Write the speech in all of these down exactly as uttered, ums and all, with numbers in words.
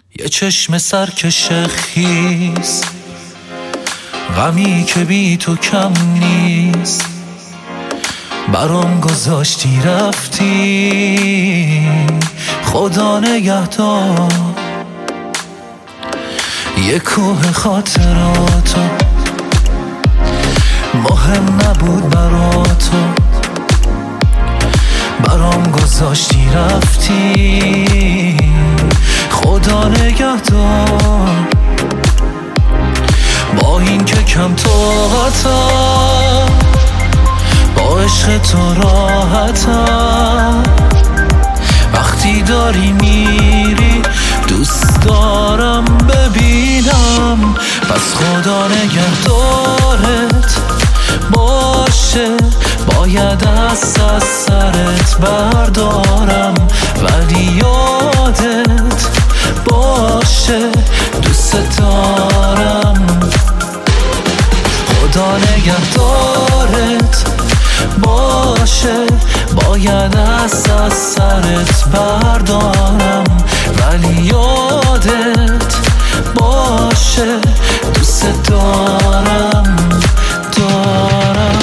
یه چشم سرکش خیس، غمی که بی تو کم نیست. برام گذاشتی رفتی، خدا نگهدار. یه کوه خاطراتو مهم نبود برا تو، برام گذاشتی رفتی، خدا نگهدار. با این که کم طاقتم، با عشق تو راحتم. وقتی داری میری دوست دارم ببینم. پس خدا نگهدارت باشه، باید دست از سرت بردارم، ولی یادت باشه دوست دارم. خدا نگهدارت باشه، باید دست از سرت بردارم، ولی یادت باشه دوست دارم دارم.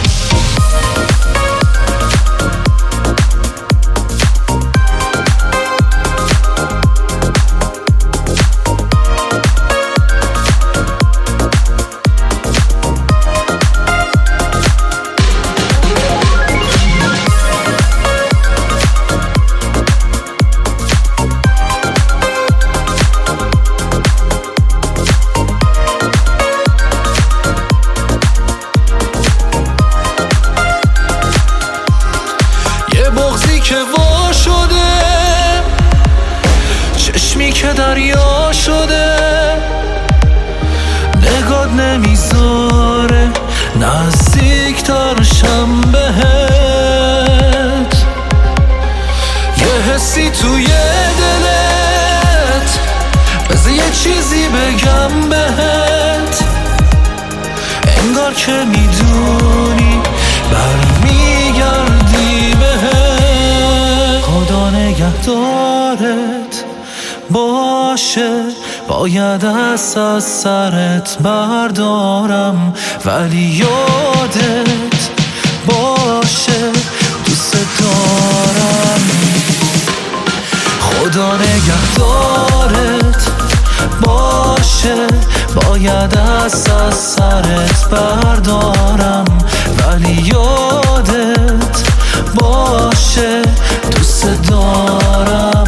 بغضی که وا شده، چشمی که دریا شده، نگات نمیذاره نزدیک ترشم بهت. یه حسی توی دلت، بذار یه چیزی بگم بهت. انگار که میدونی برمیگردی بهت. خدا نگهدارت باشه، باید دست از سرت بردارم، ولی یادت باشه دوست دارم. خدا نگهدارت باشه، باید دست از سرت بردارم، ولی یادت باشه دوست دارم.